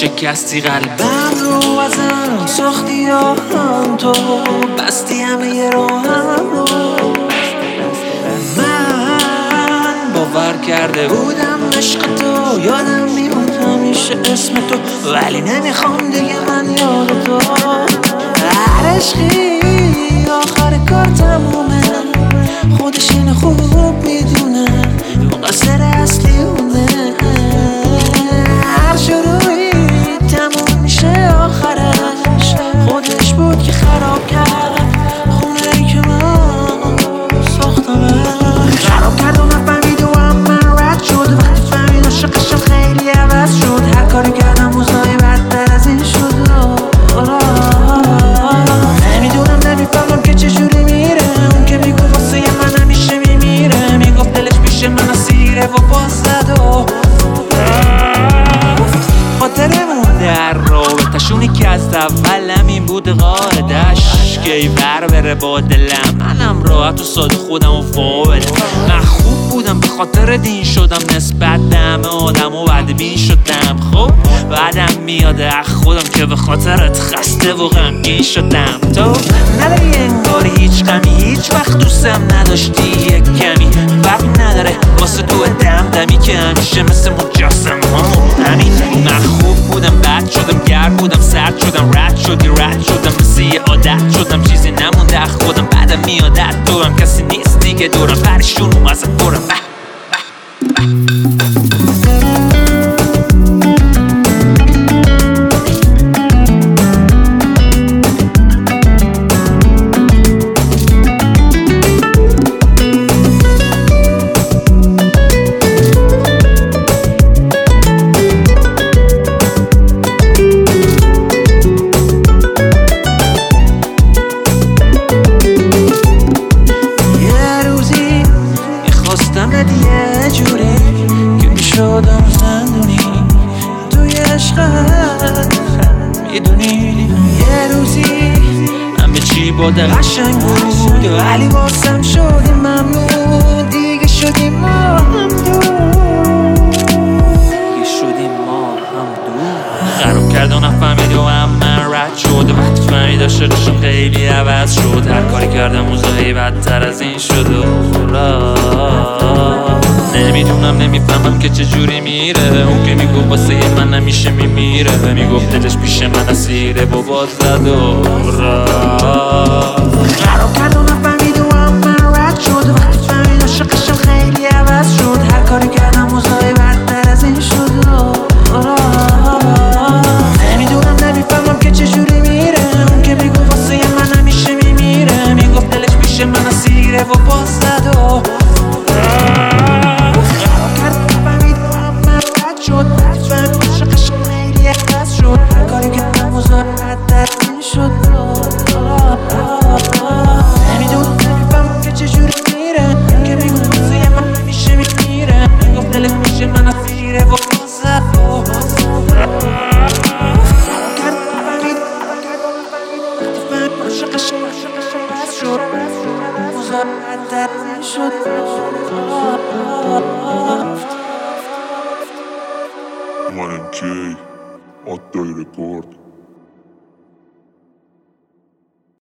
شکستی قلبم رو ازم، ساختی هم تو، بستی همه راهم رو. من باور کرده بودم عشق تو، یادم میموند همیشه اسم تو، ولی نمیخوام دیگه من یاد تو. هر عشقی آخر کار تمومه، خودش اینو خوب میدونه، مقصر اصلی اونه. هر شروعی تموم میشه آخرش، خودش بود که خراب کرد خونه ای که من ساختمش. خراب کرد و نفهمید و هم من رد شد، وقتی فهمید عاشقشم خیلی عوض شد. هر کاری کردم موضوعی بدتر از این شد. نمیدونم نمیفهمم که چجوری میره، اون که میگو واسه من همیشه میمیره، میگفت دلش پیش من اسیره و باز زد و خاطرمون در رابطشونی که از اول همین بود قاعدش، که ای بر بره با دلم، منم راحت و ساده خودم و فاولم. من خوب بودم به خاطر دین شدم نسبت به همه آدم و بدبین شدم. خب بعدم میاد اخ خودم که به خاطرت خسته و غمگین شدم. تو نداری انگار هیچ غمی، هیچ وقت دوستم نداشتی یک کمی، فرق نداره واسه تو دمدمی که همیشه مثل مجسم همین. من خوب بودم بد شدم، گرم بودم سرد شدم، رد شدی رد شدم، مثل یه عادت شدم، چیزی نمونده از خودم. بعدم میادت تو هم کسی نیست دیگه دورم، پریشون ازت برم. یه جوری که میشدم زندونی توی عشقت، میدونی یه روزی همه چی باده قشنگ بود، ولی واسم شدی ممنون، دیگه شدیم ما هم دور، دیگه شدیم ما هم دور. خراب کرد و نفهمید و هم من رد شد، وقتی فهمید عاشقشم خیلی عوض شد. هر کاری کردم موضوعی بدتر از این شد و نمیدونم نمیفهمم که چجوری میره، اون که میگفت واسه من همیشه میمیره، میگفت دلش پیش من اسیره و باز زد و خراب کرد و نفهمید و هم من رد شد، وقتی فهمید عاشقشم خیلی عوض شد. هر کاری کردم موضوعی بدتر از این شد. نمیدونم نمیفهمم که چجوری میره، اون که میگفت واسه من همیشه میمیره، میگفت دلش پیش من اسیره و باز زد و One and K, Otto Report.